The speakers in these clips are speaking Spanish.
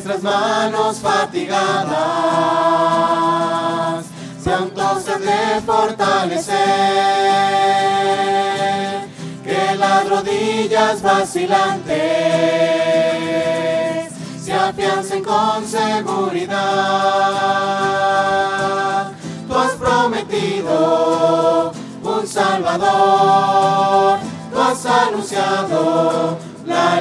nuestras manos fatigadas pronto se han de fortalecer, que las rodillas vacilantes se afiancen con seguridad. Tú has prometido un Salvador, tú has anunciado la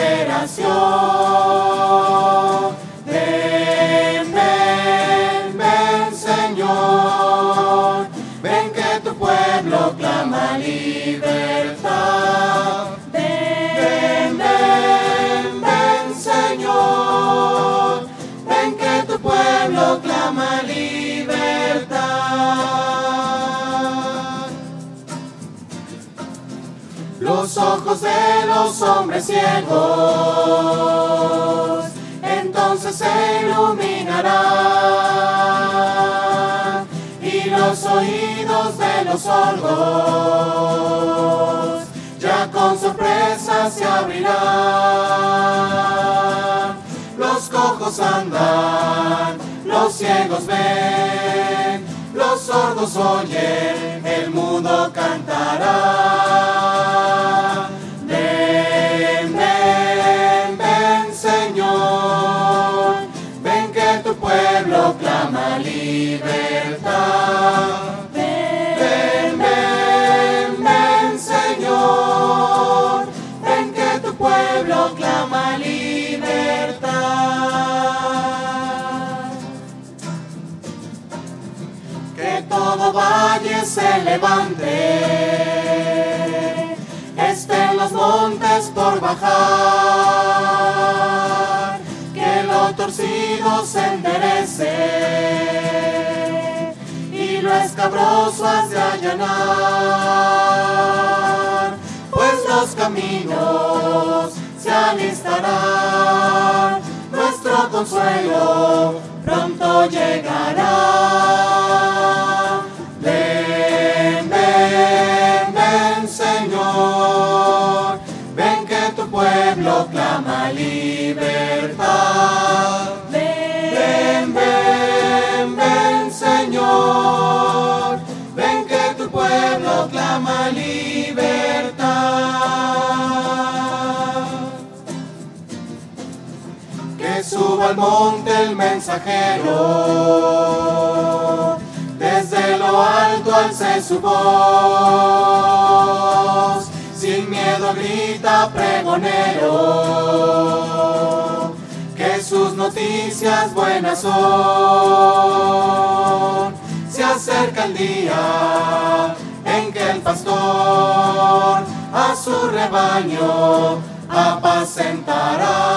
liberación. Ven, ven, ven, Señor, ven que tu pueblo clama libertad. Ven, ven, ven, Señor, ven que tu pueblo clama libertad. Los ojos de los hombres ciegos entonces se iluminarán, y los oídos de los sordos ya con sorpresa se abrirán. Los cojos andan, los ciegos ven, los sordos oyen, el mudo cantará. Ven, ven, ven, Señor, ven que tu pueblo clama libertad. Ven, ven, ven, Señor, ven que tu pueblo clama libertad. Que todo valle se levante, estén los montes por bajar, que lo torcido se enderece y lo escabroso has de allanar, pues los caminos se alistarán, nuestro consuelo pronto llegará. Ven, ven, ven, Señor, ven que tu pueblo clama libertad. Ven, ven, ven, Señor, ven que tu pueblo clama libertad. Que suba al monte el mensajero, desde lo alto alce su voz, sin miedo grita pregonero, que sus noticias buenas son. Se acerca el día en que el pastor a su rebaño apacentará.